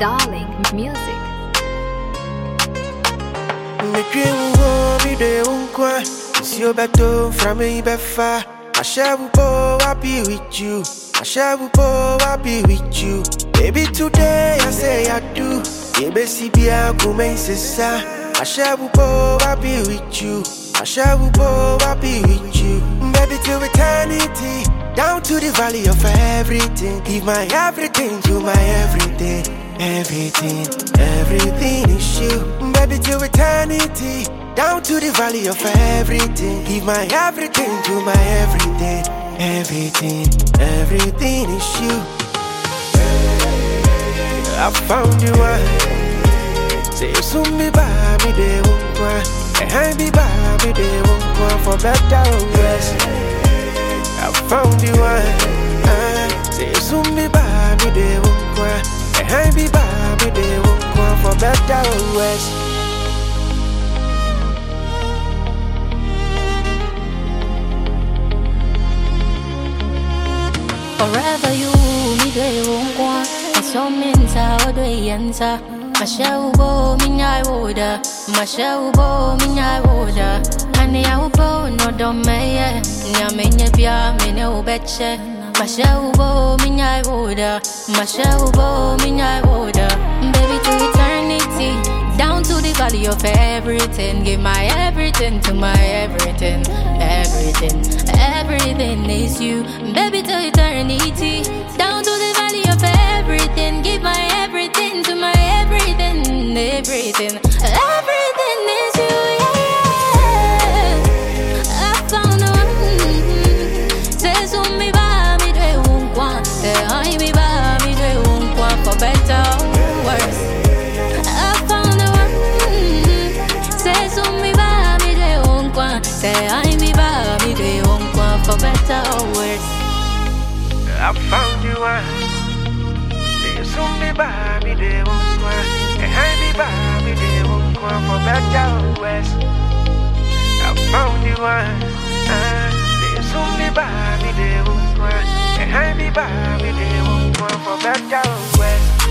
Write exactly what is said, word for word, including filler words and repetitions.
Darling Music. Me dream wo mi de unkwa. It's your battle from me befa. I shall go, I'll be with you. I shall go, I'll be with you. Baby, today I say I do. Baby, see be a kume sisa. I shall go, I'll be with you. I shall go, I'll be with you. Baby, till eternity. Down to the valley of everything. Give my everything to my everything. Everything, everything is you. Baby, till eternity. Down to the valley of everything. Give my everything to my everything. Everything, everything is you. I found you one. Say you soon be by me, they won't go. And I be by me, they won't go. For better or worse, I found you one. uh, Say you soon be by me, they won't go. And I be by me, they won't go. For better or worse. Forever you, me they won't go. It's your mental, how do you answer? My shell bo, me I woulda. My shell bo, me I woulda. Honey, I will bo, no don't me, yeah. Nyame nyebia, me no betche. My shell bo, me I woulda. My shell bo, me I woulda. Baby, to eternity. Down to the valley of everything. Give my everything to my everything. Everything, everything is you. Baby, to eternity. Down to the valley of everything. Give my everything to my everything. Everything, everything is you, yeah. I found one. Say so me ba me do won't want. Say I me ba me do won't want. For better or worse, I found one. Say so me ba me do won't want. Say I me ba me do won't want. For better or worse, I found you one. Say you soon be by me, they won't go. And I be by me, they won't go. For better or worse, I found you one. uh, Say you soon be by me, they won't go. And I be by me, they won't go. For better or worse.